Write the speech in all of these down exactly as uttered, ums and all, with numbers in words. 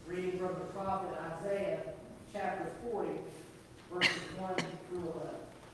Reading from the prophet Isaiah, chapter forty, verses one through eleven.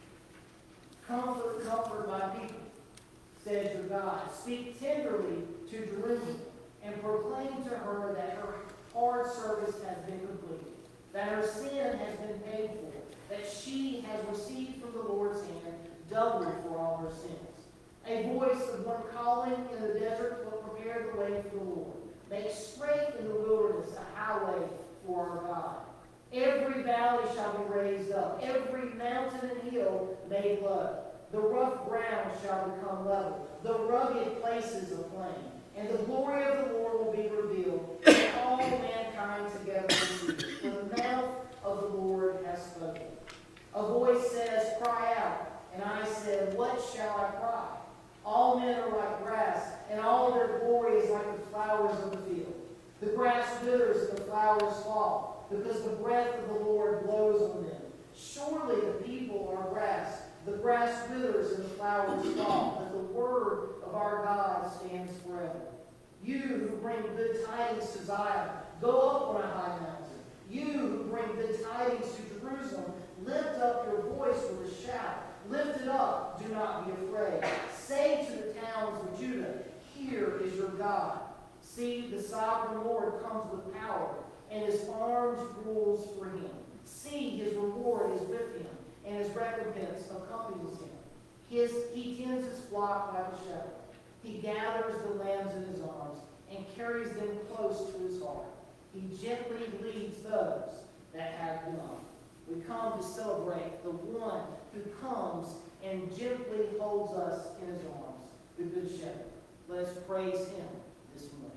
Comfort, comfort my people, says your God. Speak tenderly to Jerusalem, and proclaim to her that her hard service has been completed, that her sin has been paid for, that she has received from the Lord's hand double for all her sins. A voice of one calling in the desert will prepare the way for the Lord. Make straight in the wilderness a highway for our God. Every valley shall be raised up, every mountain and hill made low. The rough ground shall become level, the rugged places a plain. And the glory of the Lord will be revealed, and all mankind together will see it. For the mouth of the Lord has spoken. A voice says, cry out. And I said, what shall I cry? All men are like grass, and all their glory is like the flowers of the field. The grass withers and the flowers fall, because the breath of the Lord blows on them. Surely the people are grass. The grass withers and the flowers fall, but the word of our God stands forever. You who bring good tidings to Zion, go up on a high mountain. You who bring good tidings to Jerusalem, lift up your voice with a shout. Lift it up, do not be afraid. Say to the towns of Judah, here is your God. See, the sovereign Lord comes with power, and his arms rules for him. See, his reward is with him, and his recompense accompanies him. His, he tends his flock like a shepherd. He gathers the lambs in his arms and carries them close to his heart. He gently leads those that have young. We come to celebrate the one who comes and gently holds us in his arms, the Good Shepherd. Let us praise him this morning.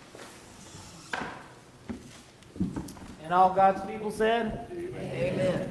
And all God's people said? Amen. Well,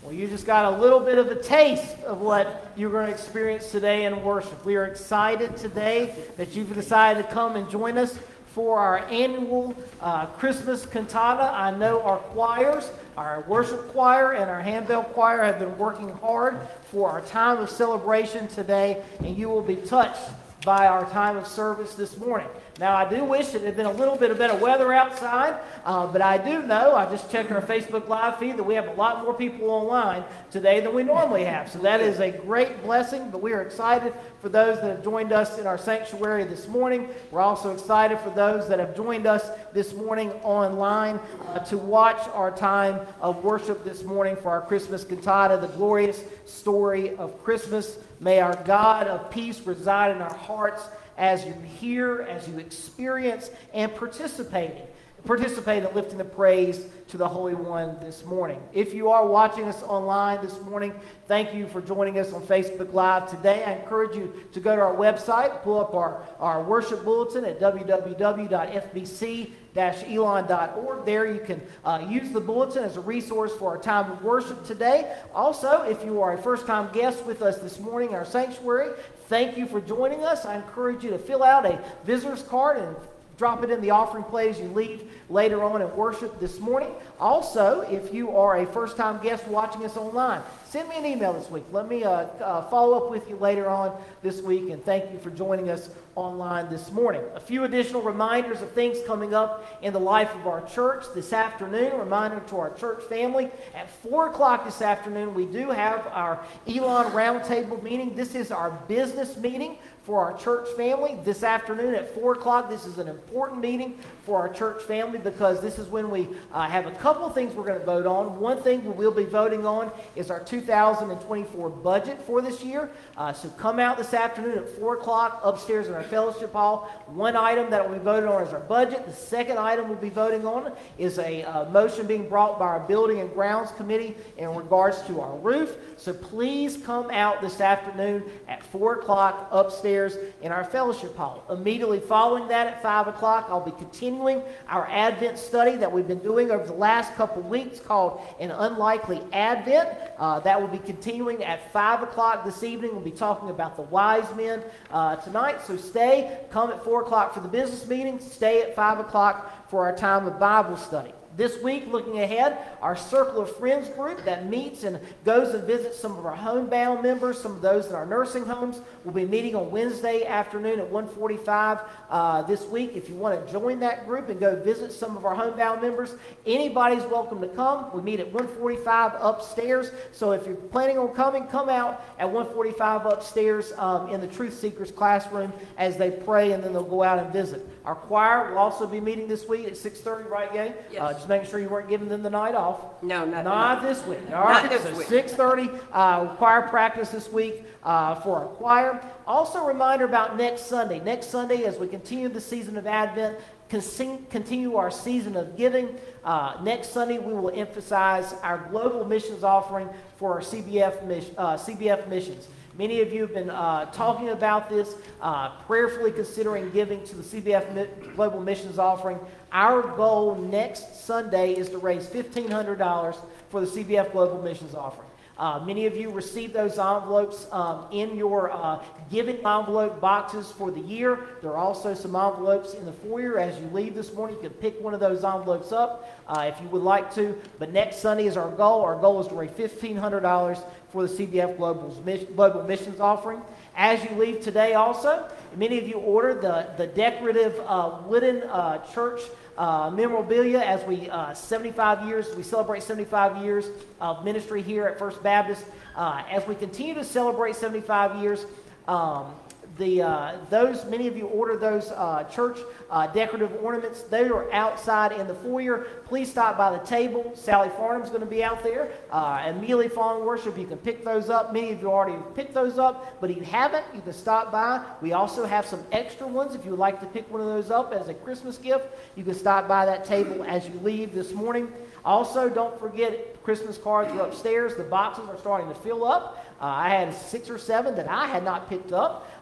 Well, you just got a little bit of a taste of what you're going to experience today in worship. We are excited today that you've decided to come and join us for our annual uh, Christmas cantata. I know our choirs, our worship choir and our handbell choir have been working hard for our time of celebration today, and you will be touched by our time of service this morning. Now, I do wish it had been a little bit of better weather outside, uh, but I do know, I just checked our Facebook Live feed, that we have a lot more people online today than we normally have. So that is a great blessing, but we are excited for those that have joined us in our sanctuary this morning. We're also excited for those that have joined us this morning online uh, to watch our time of worship this morning for our Christmas cantata, The Glorious Story of Christmas. May our God of peace reside in our hearts as you hear, as you experience, and participate. Participate in lifting the praise to the Holy One this morning. If you are watching us online this morning, thank you for joining us on Facebook Live today. I encourage you to go to our website, pull up our, our worship bulletin at w w w dot f b c dash elon dot org. There you can uh, use the bulletin as a resource for our time of worship today. Also, if you are a first-time guest with us this morning in our sanctuary, thank you for joining us. I encourage you to fill out a visitor's card and drop it in the offering plate as you leave later on in worship this morning. Also, if you are a first-time guest watching us online, send me an email this week. Let me uh, uh, follow up with you later on this week, and thank you for joining us online this morning. A few additional reminders of things coming up in the life of our church this afternoon. A reminder to our church family, at four o'clock this afternoon, we do have our Elon Roundtable meeting. This is our business meeting for our church family this afternoon at four o'clock. This is an important meeting for our church family because this is when we uh, have a couple of things we're going to vote on. One thing we will be voting on is our two thousand twenty-four budget for this year. Uh, so come out this afternoon at four o'clock upstairs in our fellowship hall. One item that will be voted on is our budget. The second item we'll be voting on is a uh, motion being brought by our Building and Grounds Committee in regards to our roof. So please come out this afternoon at four o'clock upstairs in our fellowship hall. Immediately following that at five o'clock, I'll be continuing our Advent study that we've been doing over the last couple weeks called An Unlikely Advent. Uh, that will be continuing at five o'clock this evening. We'll be talking about the wise men uh, tonight. So stay, come at four o'clock for the business meeting, stay at five o'clock for our time of Bible study. This week, looking ahead, our Circle of Friends group that meets and goes and visits some of our homebound members, some of those in our nursing homes, will be meeting on Wednesday afternoon at one forty-five uh, this week. If you want to join that group and go visit some of our homebound members, anybody's welcome to come. We meet at one forty-five upstairs. So if you're planning on coming, come out at one forty-five upstairs um, in the Truth Seekers classroom as they pray, and then they'll go out and visit. Our choir will also be meeting this week at six thirty, right, Gay? Yes. Uh, just making sure you weren't giving them the night off. No, not, Not this week. All right, Not this so week. six thirty uh, choir practice this week uh, for our choir. Also, a reminder about next Sunday. Next Sunday, as we continue the season of Advent, continue our season of giving. Uh, next Sunday, we will emphasize our global missions offering for our C B F, mission, uh, C B F missions. Many of you have been uh, talking about this, uh, prayerfully considering giving to the C B F Global Missions Offering. Our goal next Sunday is to raise fifteen hundred dollars for the C B F Global Missions Offering. Uh, many of you received those envelopes um, in your uh, giving envelope boxes for the year. There are also some envelopes in the foyer as you leave this morning. You can pick one of those envelopes up uh, if you would like to. But next Sunday is our goal. Our goal is to raise fifteen hundred dollars for the C B F Global's Global Missions Offering. As you leave today also, many of you ordered the, the decorative uh, wooden uh, church Uh, memorabilia as we uh, seventy-five years, we celebrate seventy-five years of ministry here at First Baptist. Uh, as we continue to celebrate seventy-five years, um, the uh, those many of you ordered those uh, church uh, decorative ornaments. They are outside in the foyer. Please stop by the table. Sally Farnham's going to be out there. Uh, immediately following worship, you can pick those up. Many of you already picked those up, but if you haven't, you can stop by. We also have some extra ones. If you would like to pick one of those up as a Christmas gift, you can stop by that table as you leave this morning. Also, don't forget, Christmas cards are upstairs. The boxes are starting to fill up. Uh, I had six or seven that I had not picked up.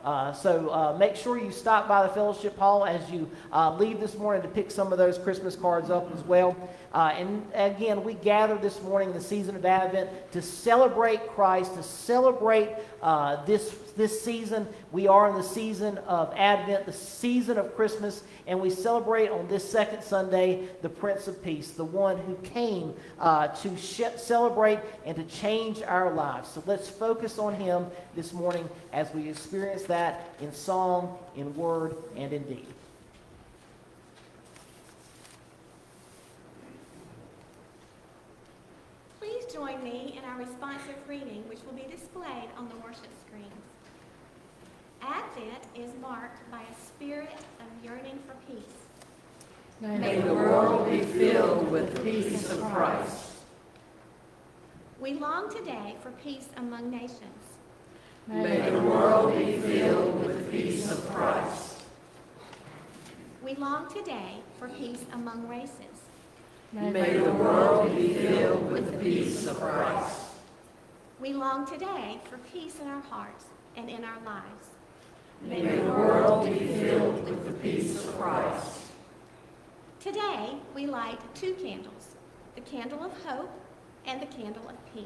Uh, so uh, make sure you stop by the fellowship hall as you uh, leave this morning to pick some of those Christmas cards up as well. Uh, and again, we gather this morning in the season of Advent to celebrate Christ, to celebrate uh, this, this season. We are in the season of Advent, the season of Christmas, and we celebrate on this second Sunday the Prince of Peace, the one who came uh, to sh- celebrate and to change our lives. So let's focus on him this morning as we experience that in song, in word, and in deed. Please join me in our responsive reading, which will be displayed on the worship screens. Advent is marked by a spirit of yearning for peace. May the world be filled with the peace of Christ. We long today for peace among nations. May the world be filled with the peace of Christ. We long today for peace among races. May the world be filled with the peace of Christ. We long today for peace in our hearts and in our lives. May the world be filled with the peace of Christ. Today, we light two candles, the candle of hope and the candle of peace.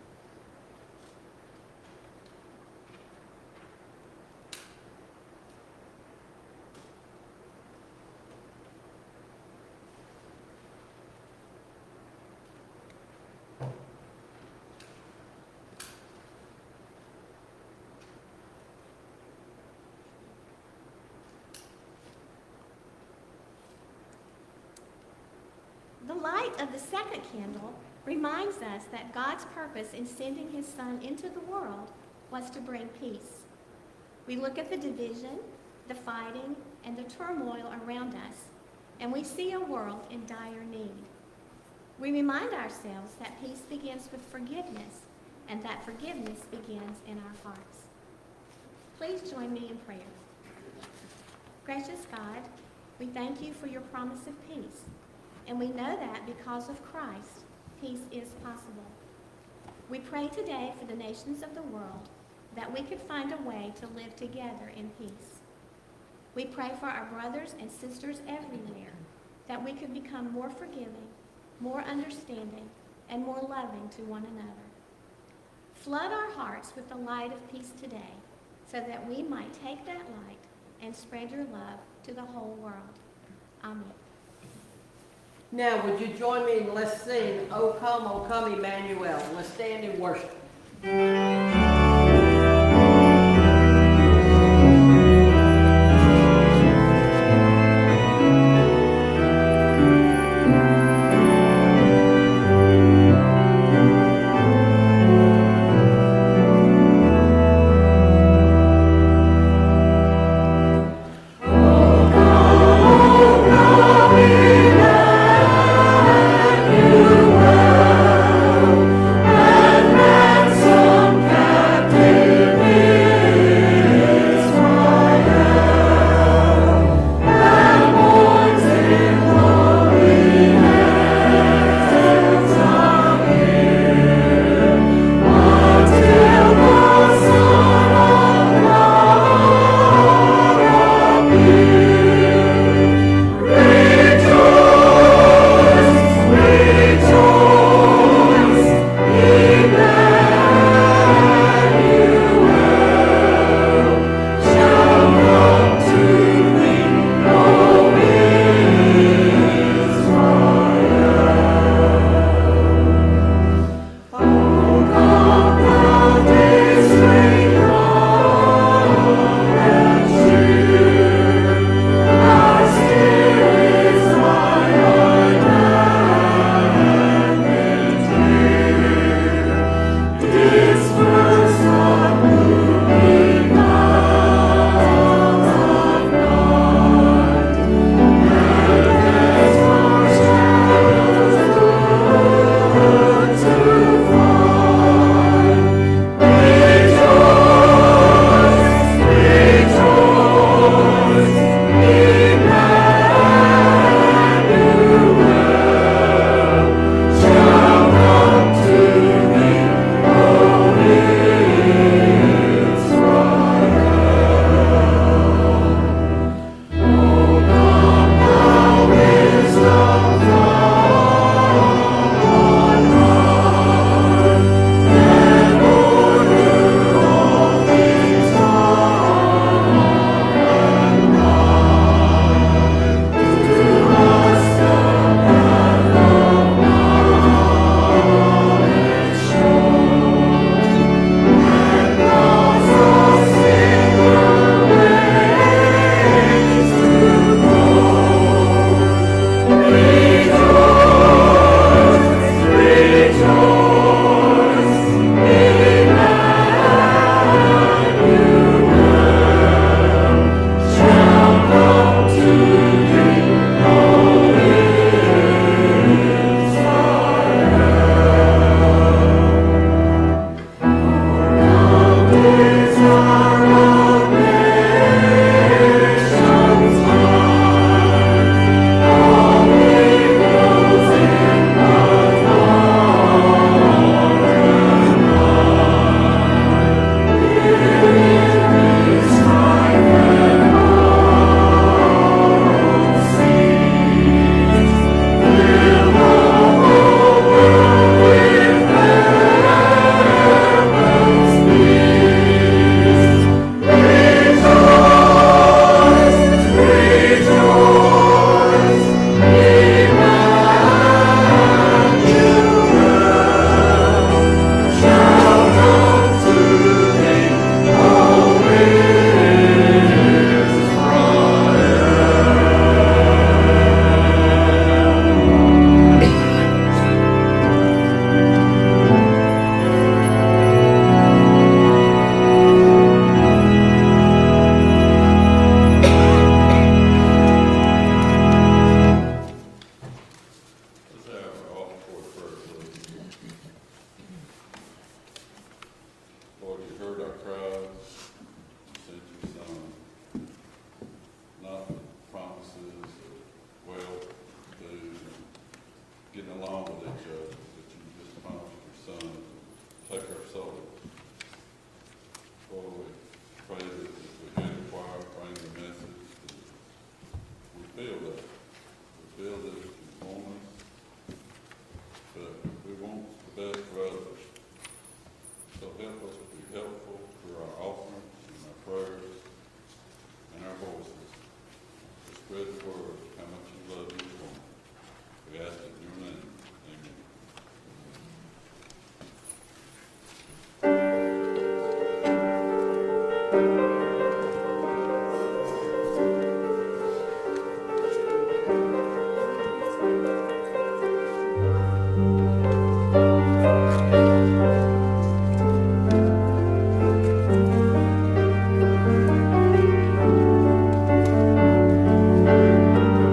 The light of the second candle reminds us that God's purpose in sending his Son into the world was to bring peace. We look at the division, the fighting, and the turmoil around us, and we see a world in dire need. We remind ourselves that peace begins with forgiveness, and that forgiveness begins in our hearts. Please join me in prayer. Gracious God, we thank you for your promise of peace. And we know that because of Christ, peace is possible. We pray today for the nations of the world that we could find a way to live together in peace. We pray for our brothers and sisters everywhere that we could become more forgiving, more understanding, and more loving to one another. Flood our hearts with the light of peace today so that we might take that light and spread your love to the whole world. Amen. Now, would you join me and let's sing, O Come, O Come, Emmanuel. Let's stand and worship. Some spread the word, how much you love each one. We ask it in your name. Amen. Thank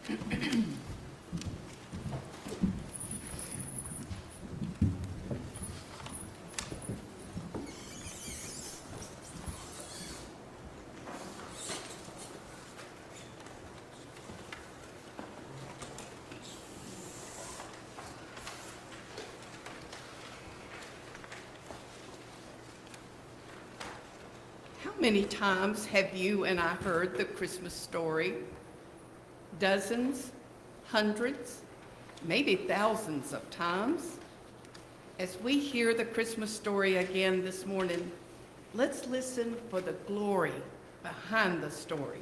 How many times have you and I heard the Christmas story? Dozens, hundreds, maybe thousands of times. As we hear the Christmas story again this morning, let's listen for the glory behind the story.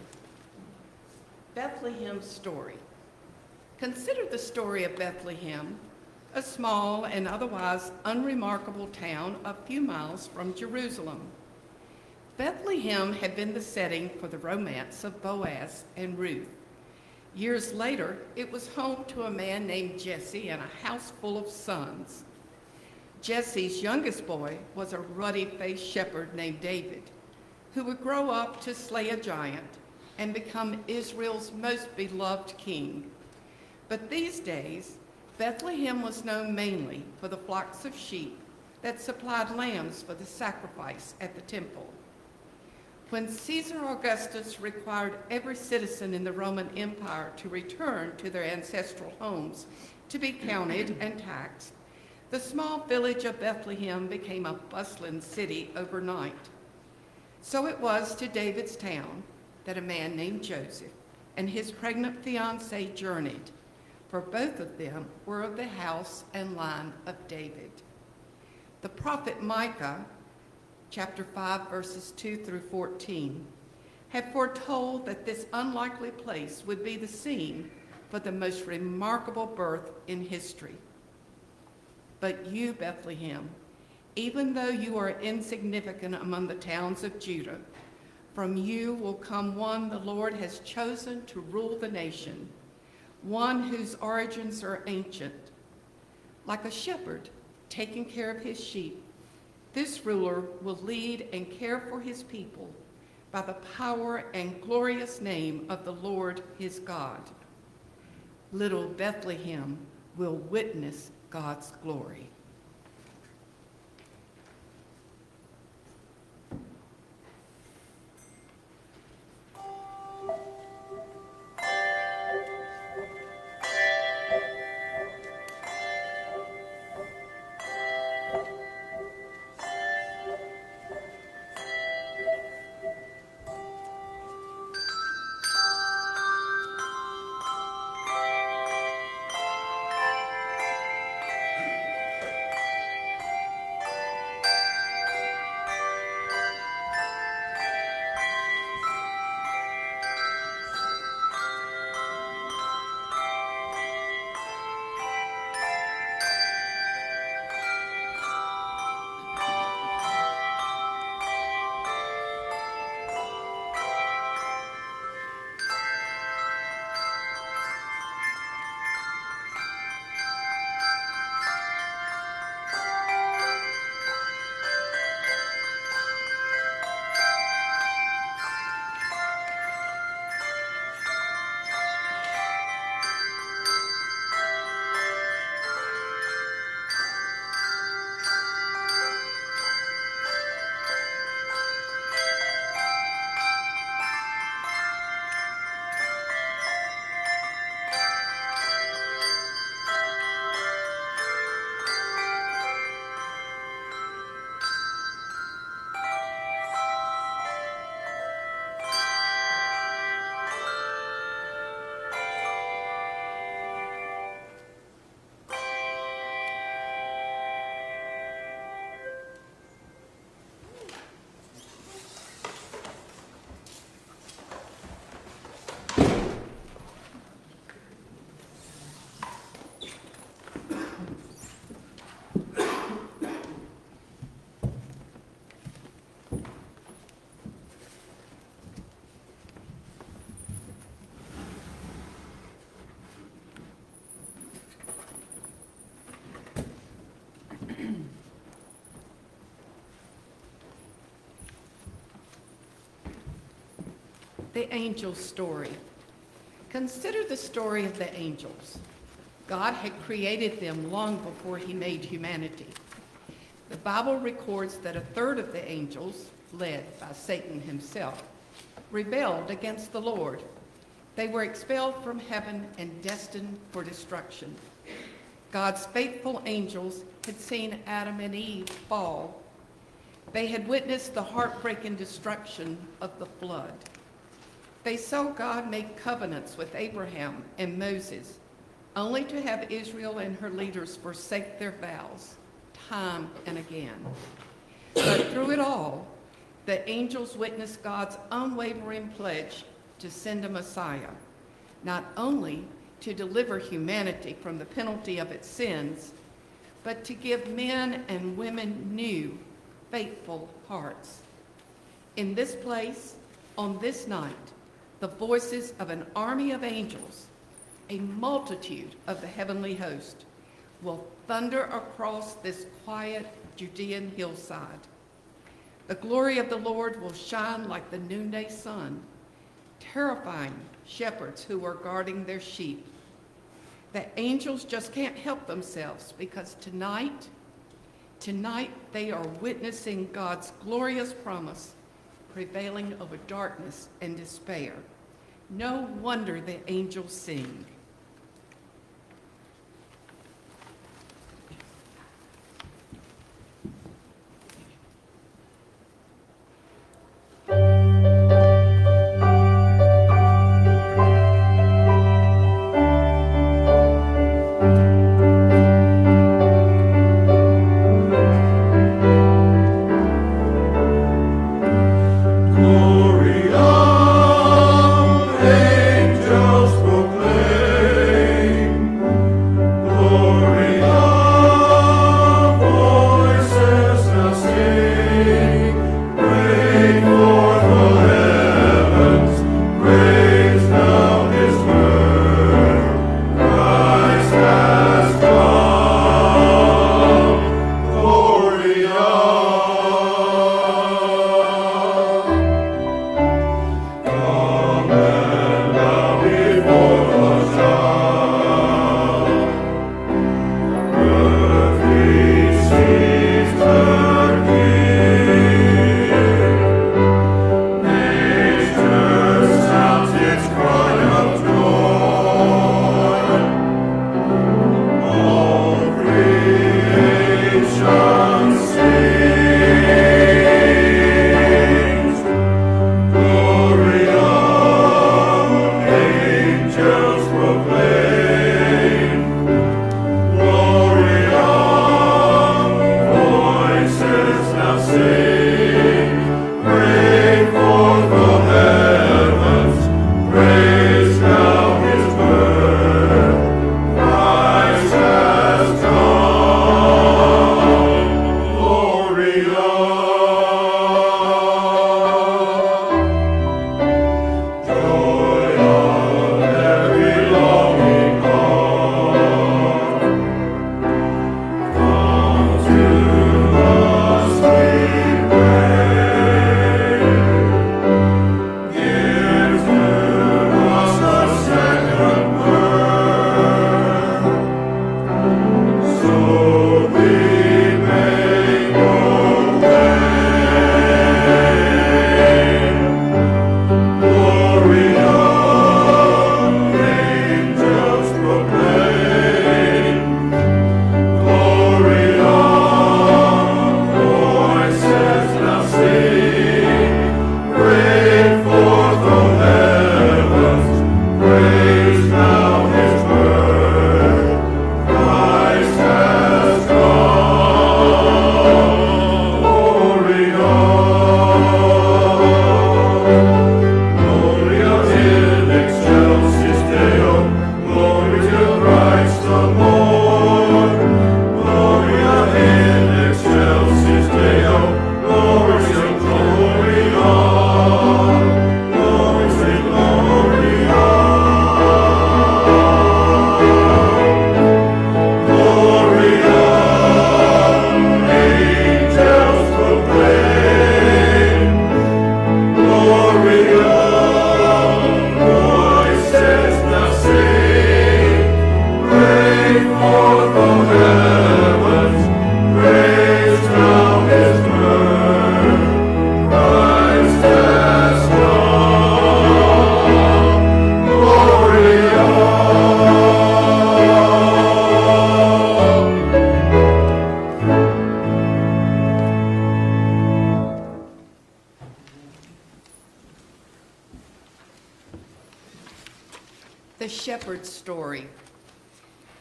Bethlehem's story. Consider the story of Bethlehem, a small and otherwise unremarkable town a few miles from Jerusalem. Bethlehem had been the setting for the romance of Boaz and Ruth. Years later, it was home to a man named Jesse and a house full of sons. Jesse's youngest boy was a ruddy-faced shepherd named David, who would grow up to slay a giant and become Israel's most beloved king. But these days, Bethlehem was known mainly for the flocks of sheep that supplied lambs for the sacrifice at the temple. When Caesar Augustus required every citizen in the Roman Empire to return to their ancestral homes to be counted and taxed, the small village of Bethlehem became a bustling city overnight. So it was to David's town that a man named Joseph and his pregnant fiancée journeyed, for both of them were of the house and line of David. The prophet Micah, chapter five, verses two through fourteen, had foretold that this unlikely place would be the scene for the most remarkable birth in history. But you, Bethlehem, even though you are insignificant among the towns of Judah, from you will come one the Lord has chosen to rule the nation, one whose origins are ancient. Like a shepherd taking care of his sheep, this ruler will lead and care for his people by the power and glorious name of the Lord his God. Little Bethlehem will witness God's glory. The angel story. Consider the story of the angels. God had created them long before he made humanity. The Bible records that a third of the angels, led by Satan himself, rebelled against the Lord. They were expelled from heaven and destined for destruction. God's faithful angels had seen Adam and Eve fall. They had witnessed the heartbreaking destruction of the flood. They saw God make covenants with Abraham and Moses, only to have Israel and her leaders forsake their vows time and again. But through it all, the angels witnessed God's unwavering pledge to send a Messiah, not only to deliver humanity from the penalty of its sins, but to give men and women new, faithful hearts. In this place, on this night, the voices of an army of angels, a multitude of the heavenly host, will thunder across this quiet Judean hillside. The glory of the Lord will shine like the noonday sun, terrifying shepherds who are guarding their sheep. The angels just can't help themselves because tonight, tonight they are witnessing God's glorious promise prevailing over darkness and despair. No wonder the angels sing. Gloria, angels proclaim.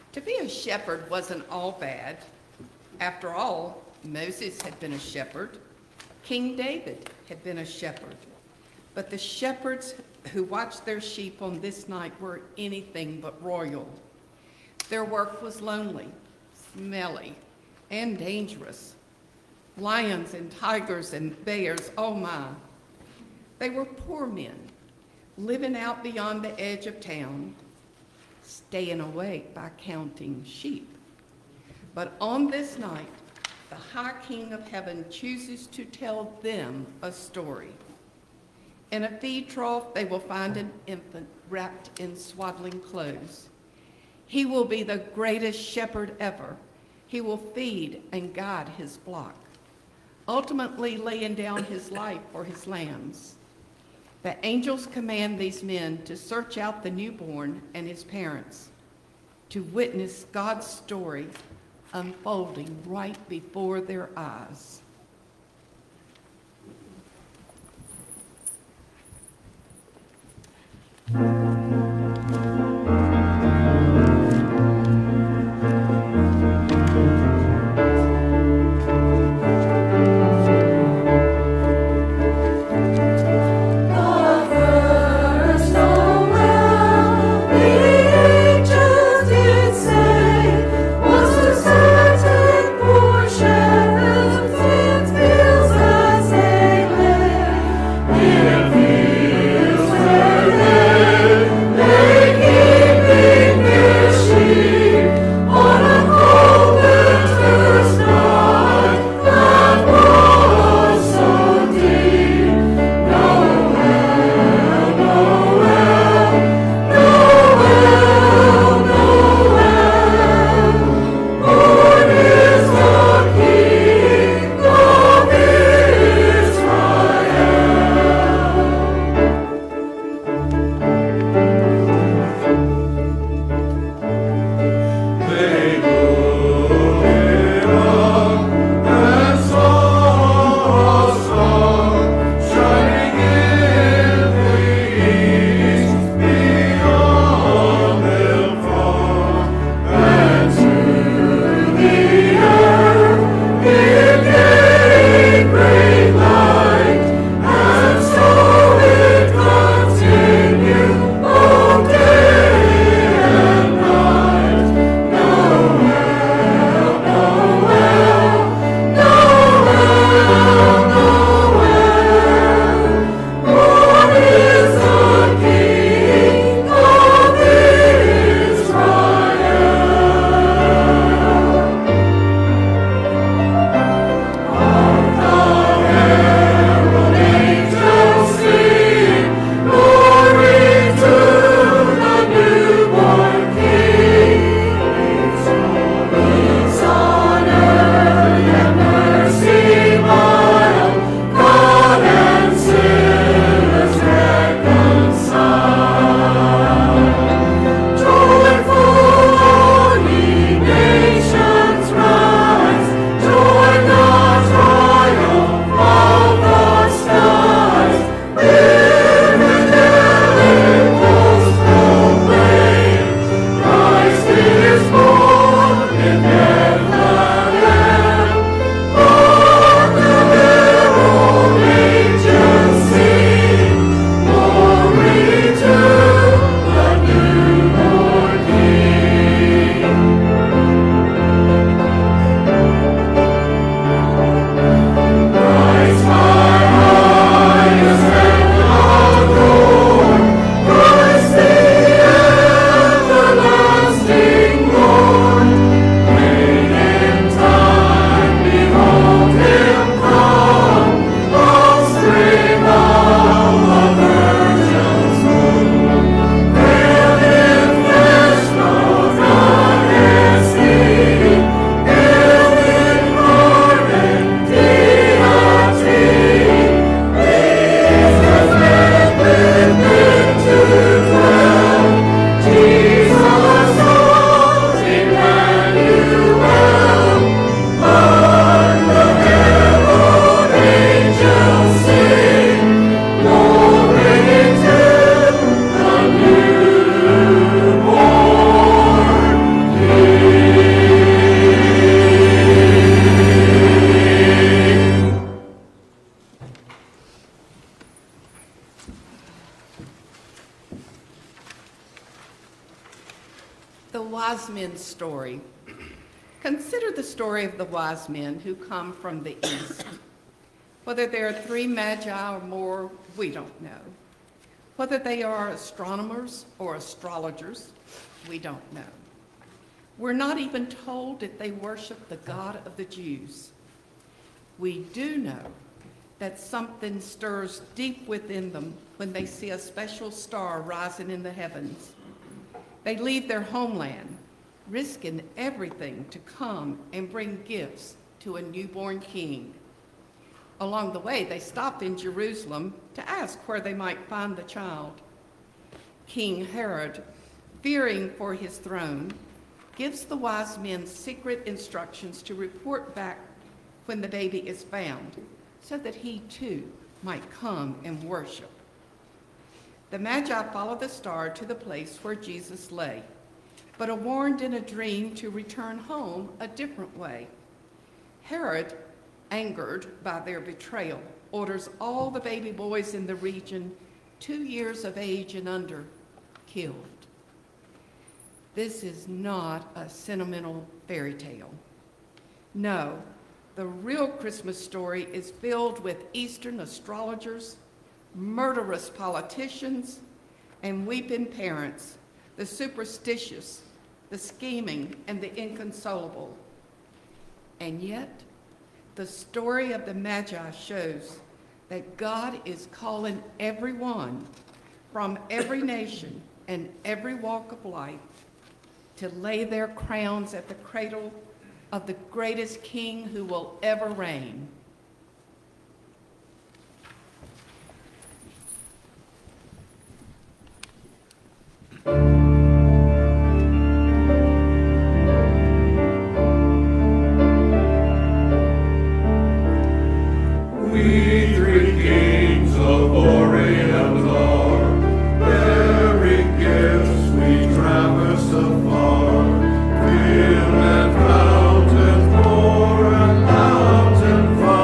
To be a shepherd wasn't all bad. After all, Moses had been a shepherd. King David had been a shepherd. But the shepherds who watched their sheep on this night were anything but royal. Their work was lonely, smelly, and dangerous. Lions and tigers and bears, oh my. They were poor men, living out beyond the edge of town, staying awake by counting sheep. But on this night, the High King of Heaven chooses to tell them a story. In a feed trough, they will find an infant wrapped in swaddling clothes. He will be the greatest shepherd ever. He will feed and guide his flock, ultimately laying down his life for his lambs. The angels command these men to search out the newborn and his parents, to witness God's story unfolding right before their eyes. Say, was a certain poor shepherd The wise men's story. Consider the story of the wise men who come from the east. Whether there are three magi or more, we don't know. Whether they are astronomers or astrologers, we don't know. We're not even told if they worship the God of the Jews. We do know that something stirs deep within them when they see a special star rising in the heavens. They leave their homeland, risking everything to come and bring gifts to a newborn king. Along the way, they stopped in Jerusalem to ask where they might find the child. King Herod, fearing for his throne, gives the wise men secret instructions to report back when the baby is found, so that he too might come and worship. The Magi follow the star to the place where Jesus lay, but are warned in a dream to return home a different way. Herod, angered by their betrayal, orders all the baby boys in the region, two years of age and under, killed. This is not a sentimental fairy tale. No, the real Christmas story is filled with Eastern astrologers, murderous politicians, and weeping parents, the superstitious, the scheming, and the inconsolable. And yet, the story of the Magi shows that God is calling everyone from every nation and every walk of life to lay their crowns at the cradle of the greatest king who will ever reign. We three kings of Orient are, bearing gifts we traverse afar, fill and fountain, pour and out and fire.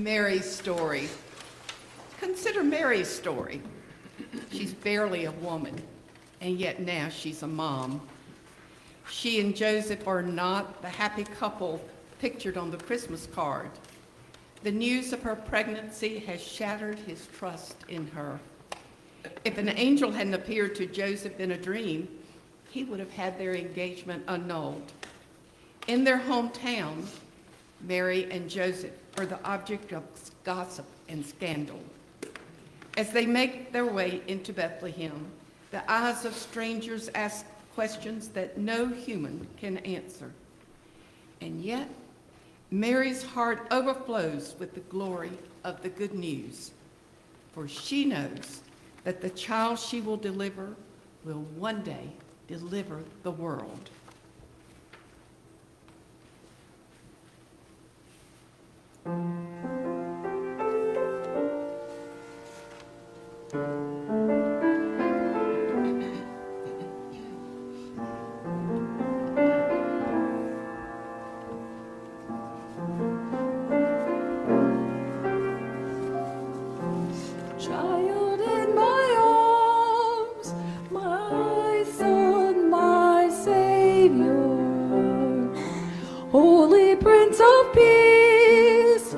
Mary's story. Consider Mary's story. She's barely a woman, and yet now she's a mom. She and Joseph are not the happy couple pictured on the Christmas card. The news of her pregnancy has shattered his trust in her. If an angel hadn't appeared to Joseph in a dream, he would have had their engagement annulled. In their hometown, Mary and Joseph are the object of gossip and scandal. As they make their way into Bethlehem, the eyes of strangers ask questions that no human can answer. And yet, Mary's heart overflows with the glory of the good news, for she knows that the child she will deliver will one day deliver the world. Child in my arms, my son, my Savior, Holy Prince of Peace,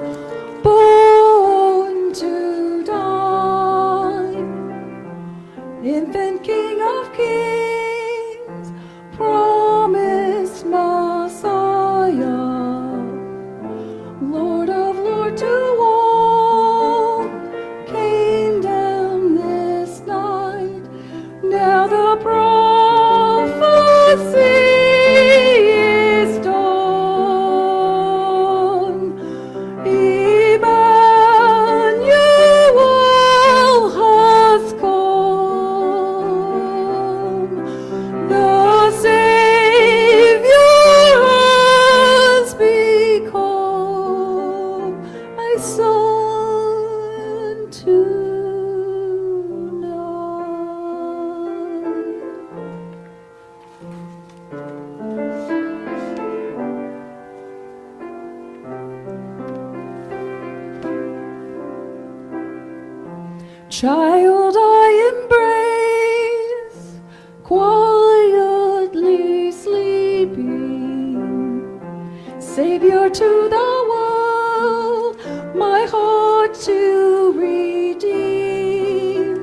born to die, infant King of Kings, promised Messiah, Lord of Lords to all, came down this night. Now the prophecy is done. Emmanuel has come. The Savior has become a son tonight. Child I embrace, quietly sleeping, Savior to the world, my heart to redeem.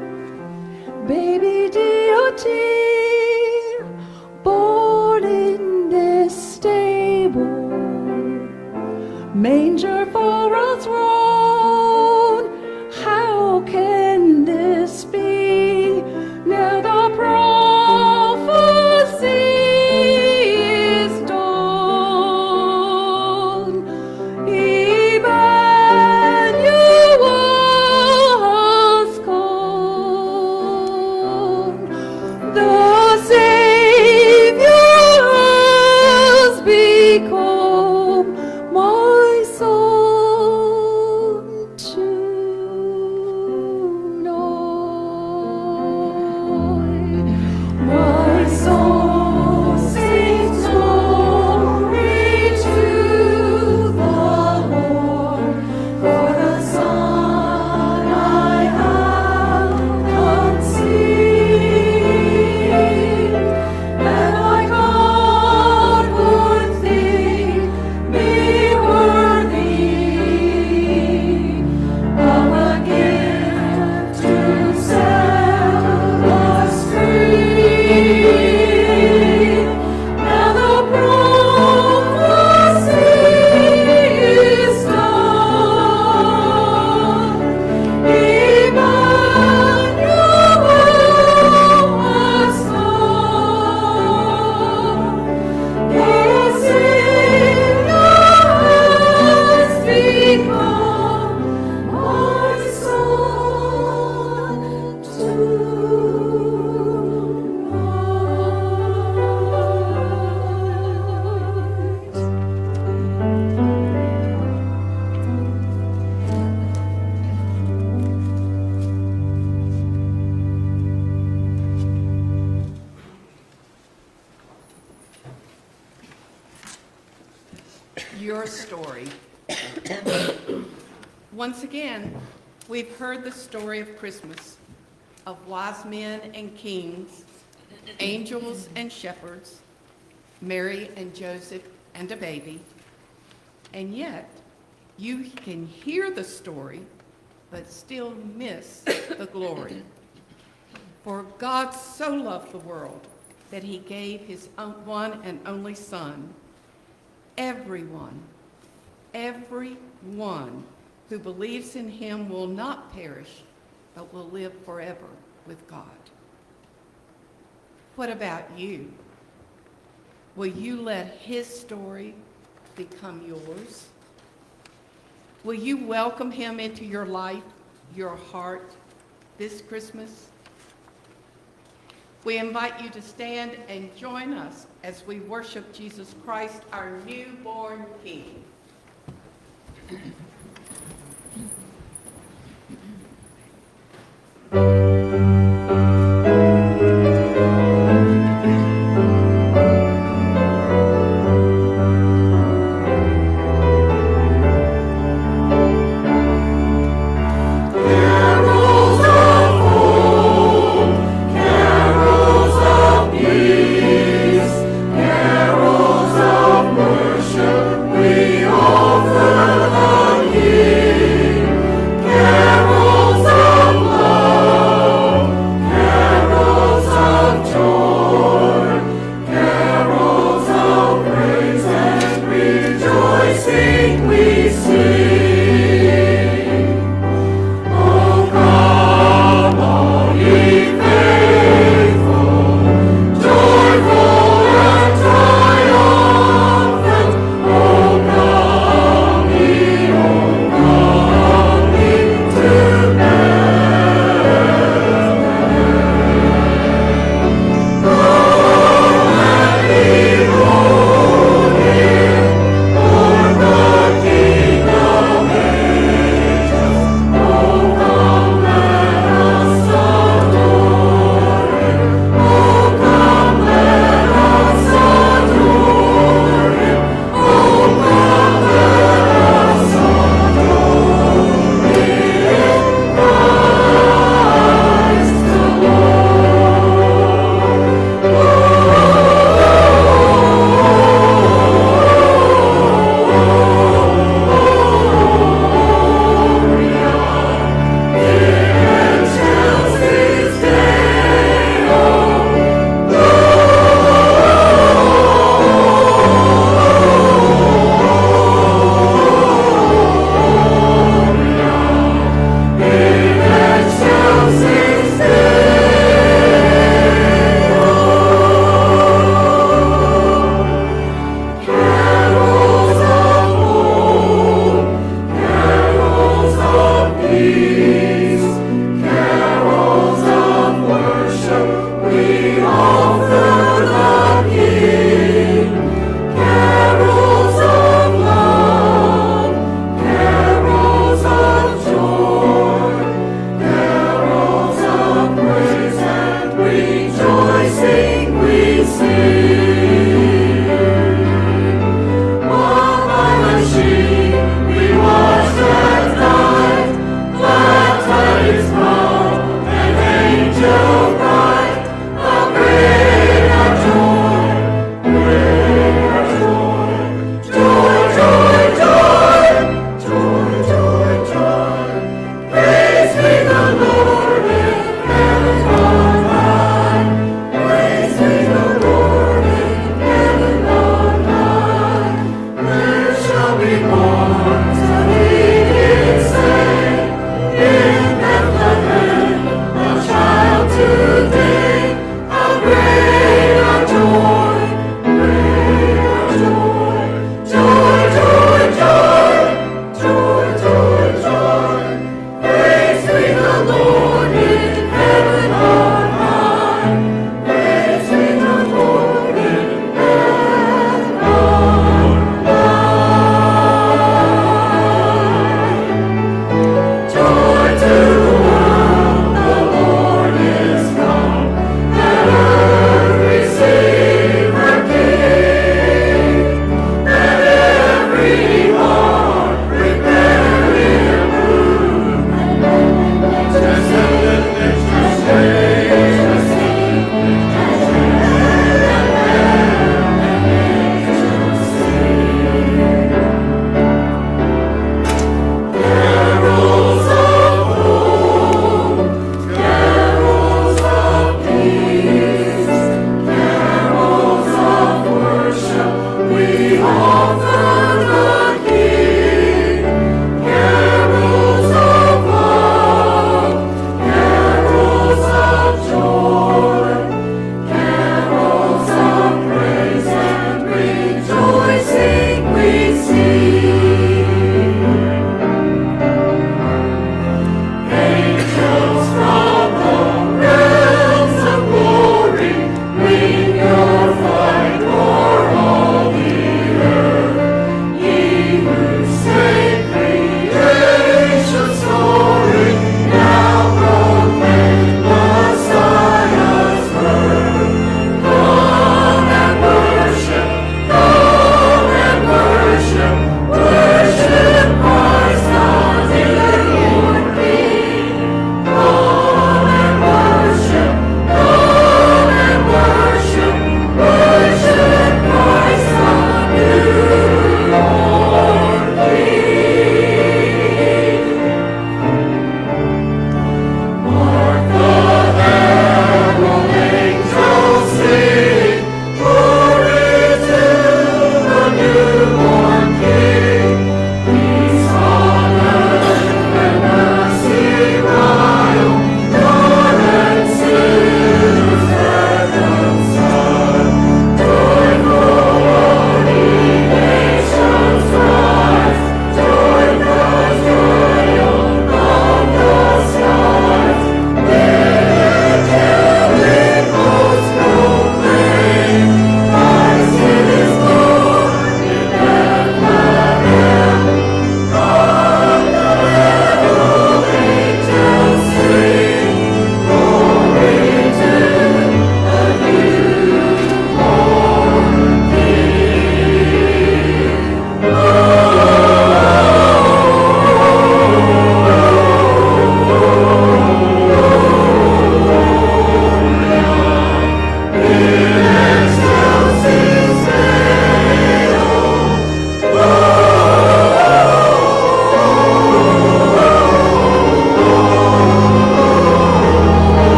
Baby deity, born in this stable, manger for a throne, how can this be? Now the prophecy is done. Emmanuel has come. The Savior has become my son tonight. My soul sings glory to the Lord, for the Son I have conceived, and my God would think me worthy of a gift to set us free. Now the prophecy is done. Emmanuel has come. The Savior has become my son tonight. Your story. Once again, we've heard the story of Christmas, of wise men and kings, angels and shepherds, Mary and Joseph and a baby. And yet, you can hear the story, but still miss the glory. For God so loved the world that he gave his one and only Son. Everyone, everyone who believes in him will not perish, but will live forever with God. What about you? Will you let his story become yours? Will you welcome him into your life, your heart, this Christmas? We invite you to stand and join us as we worship Jesus Christ, our newborn King. We offer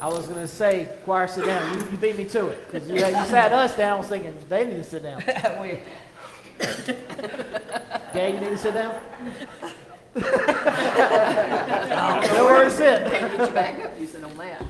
I was going to say, choir, sit down. You, you beat me to it. Because you, you sat us down. I was thinking, they need to sit down. We- Gay, you need to sit down? Nowhere to sit. Get you back up, you sit on that.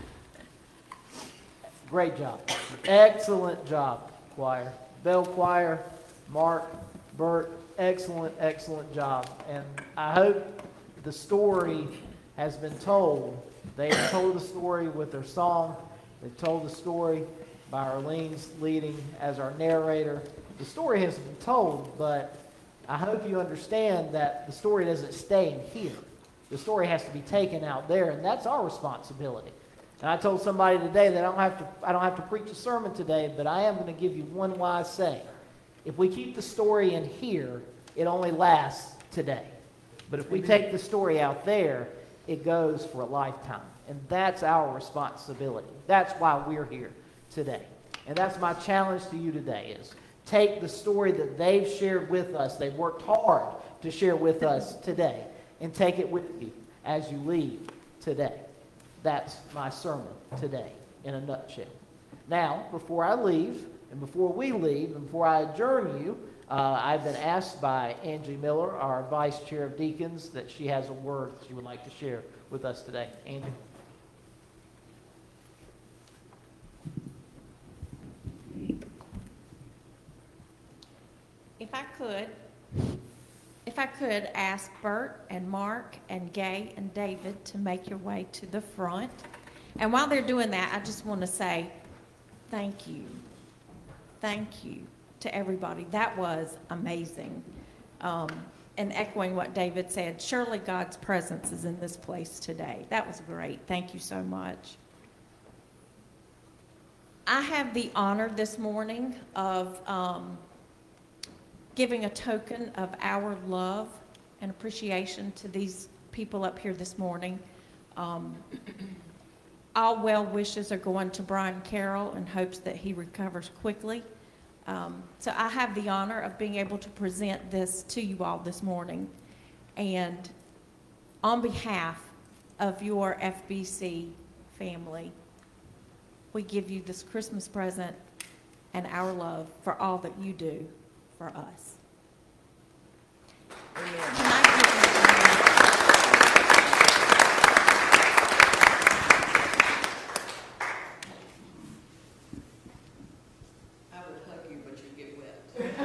Great job. Excellent job, choir. Bell Choir, Mark, Bert, excellent, excellent job. And I hope the story has been told. They have told the story with their song. They've told the story by Arlene's leading as our narrator. The story has been told, but I hope you understand that the story doesn't stay in here. The story has to be taken out there, and that's our responsibility. And I told somebody today that I don't have to, I don't have to preach a sermon today, but I am going to give you one wise saying. If we keep the story in here, it only lasts today. But if we take the story out there, it goes for a lifetime. And that's our responsibility. That's why we're here today. And that's my challenge to you today is take the story that they've shared with us, they've worked hard to share with us today, and take it with you as you leave today. That's my sermon today in a nutshell. Now, before I leave, and before we leave, and before I adjourn you, uh, I've been asked by Angie Miller, our Vice Chair of Deacons, that she has a word she would like to share with us today. Angie? If I could, if I could ask Bert and Mark and Gay and David to make your way to the front. And while they're doing that, I just want to say thank you. Thank you to everybody. That was amazing. Um, and echoing what David said, surely God's presence is in this place today. That was great. Thank you so much. I have the honor this morning of um, giving a token of our love and appreciation to these people up here this morning. Um, all well wishes are going to Brian Carroll in hopes that he recovers quickly. Um, so I have the honor of being able to present this to you all this morning. And on behalf of your F B C family, we give you this Christmas present and our love for all that you do for us. I would hug you, but you'd get wet.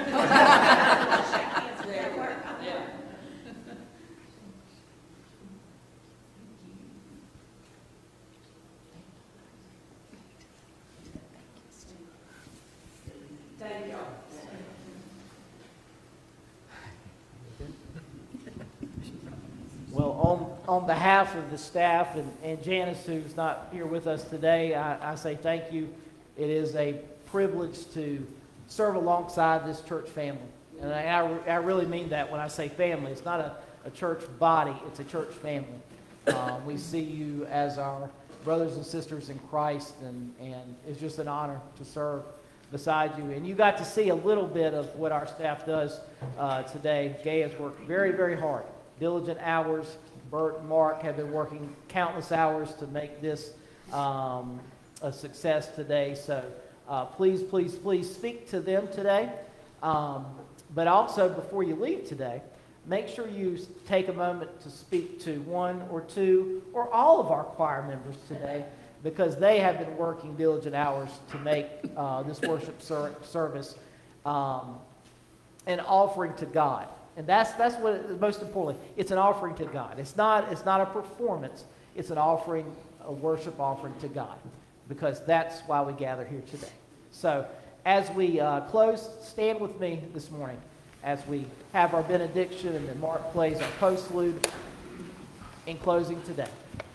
Thank y'all. Well, on, on behalf of the staff and, and Janice, who's not here with us today, I, I say thank you. It is a privilege to serve alongside this church family. And I, I, I really mean that when I say family. It's not a, a church body, it's a church family. Uh, we see you as our brothers and sisters in Christ, and, and it's just an honor to serve beside you. And you got to see a little bit of what our staff does uh, today. Gay has worked very, very hard. Diligent hours. Bert and Mark have been working countless hours to make this um, a success today. So uh, please, please, please speak to them today. Um, but also, before you leave today, make sure you take a moment to speak to one or two or all of our choir members today, because they have been working diligent hours to make uh, this worship ser- service um, an offering to God. And that's that's what it, most importantly, it's an offering to God. It's not it's not a performance. It's an offering, a worship offering to God, because that's why we gather here today. So as we uh, close, stand with me this morning as we have our benediction, and then Mark plays our postlude in closing today.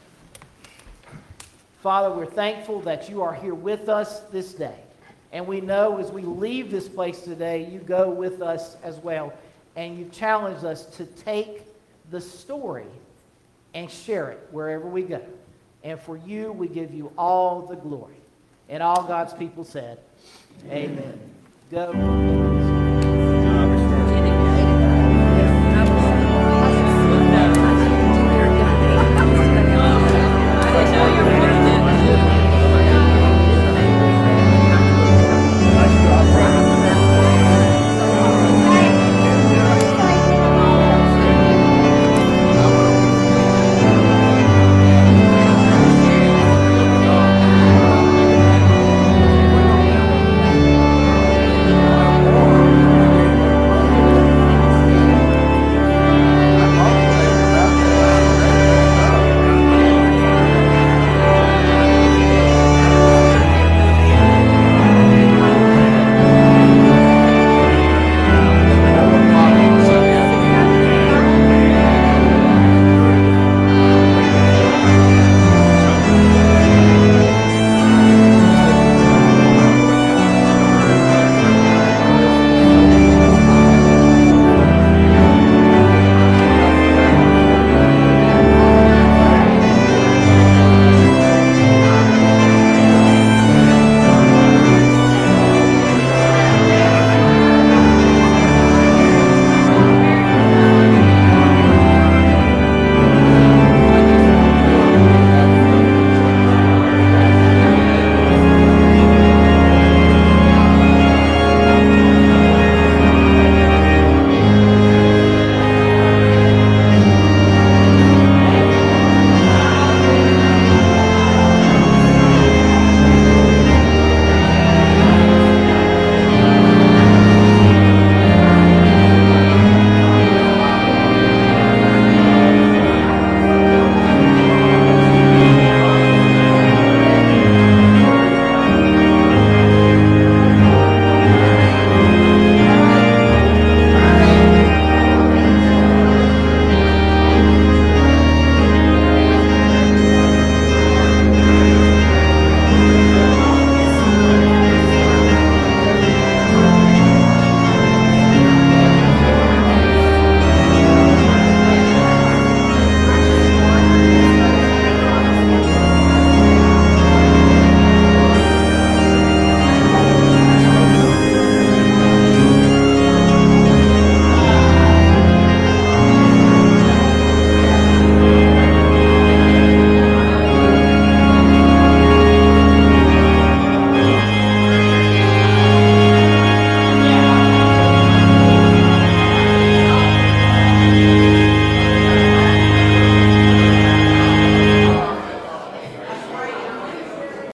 Father, we're thankful that you are here with us this day. And we know as we leave this place today, you go with us as well. And you've challenged us to take the story and share it wherever we go. And for you, we give you all the glory. And all God's people said, amen. Go.